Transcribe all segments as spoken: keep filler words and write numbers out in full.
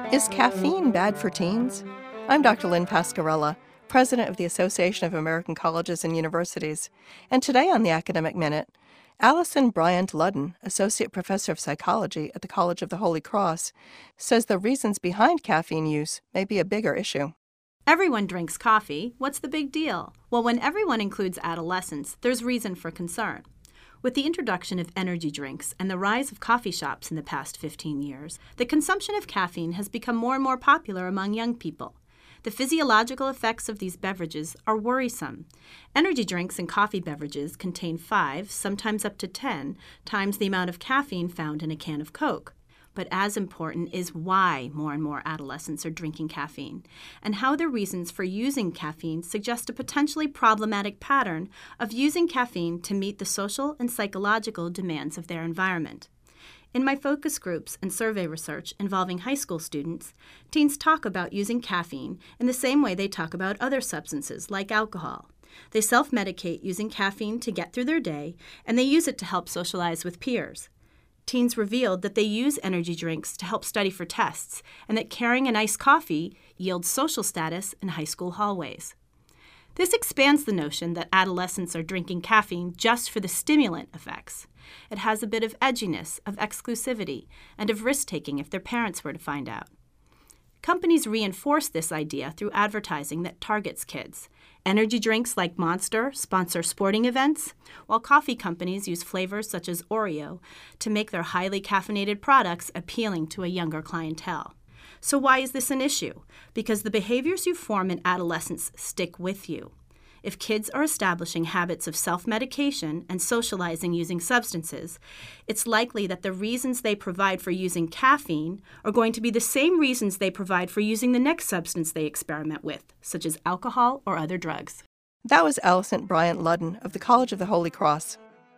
Is caffeine bad for teens? I'm Doctor Lynn Pascarella, President of the Association of American Colleges and Universities, and today on the Academic Minute, Alison Bryant-Ludden, Associate Professor of Psychology at the College of the Holy Cross, says the reasons behind caffeine use may be a bigger issue. Everyone drinks coffee. What's the big deal? Well, when everyone includes adolescents, there's reason for concern. With the introduction of energy drinks and the rise of coffee shops in the past fifteen years, the consumption of caffeine has become more and more popular among young people. The physiological effects of these beverages are worrisome. Energy drinks and coffee beverages contain five, sometimes up to ten, times the amount of caffeine found in a can of Coke. But as important is why more and more adolescents are drinking caffeine, and how their reasons for using caffeine suggest a potentially problematic pattern of using caffeine to meet the social and psychological demands of their environment. In my focus groups and survey research involving high school students, teens talk about using caffeine in the same way they talk about other substances like alcohol. They self-medicate using caffeine to get through their day, and they use it to help socialize with peers. Teens revealed that they use energy drinks to help study for tests, and that carrying an iced coffee yields social status in high school hallways. This expands the notion that adolescents are drinking caffeine just for the stimulant effects. It has a bit of edginess, of exclusivity, and of risk-taking if their parents were to find out. Companies reinforce this idea through advertising that targets kids. Energy drinks like Monster sponsor sporting events, while coffee companies use flavors such as Oreo to make their highly caffeinated products appealing to a younger clientele. So why is this an issue? Because the behaviors you form in adolescence stick with you. If kids are establishing habits of self-medication and socializing using substances, it's likely that the reasons they provide for using caffeine are going to be the same reasons they provide for using the next substance they experiment with, such as alcohol or other drugs. That was Alison Bryant-Ludden of the College of the Holy Cross.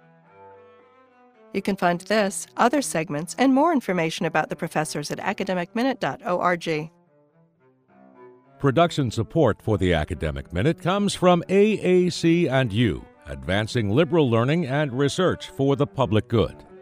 You can find this, other segments, and more information about the professors at academic minute dot org. Production support for the Academic Minute comes from A A C and U, advancing liberal learning and research for the public good.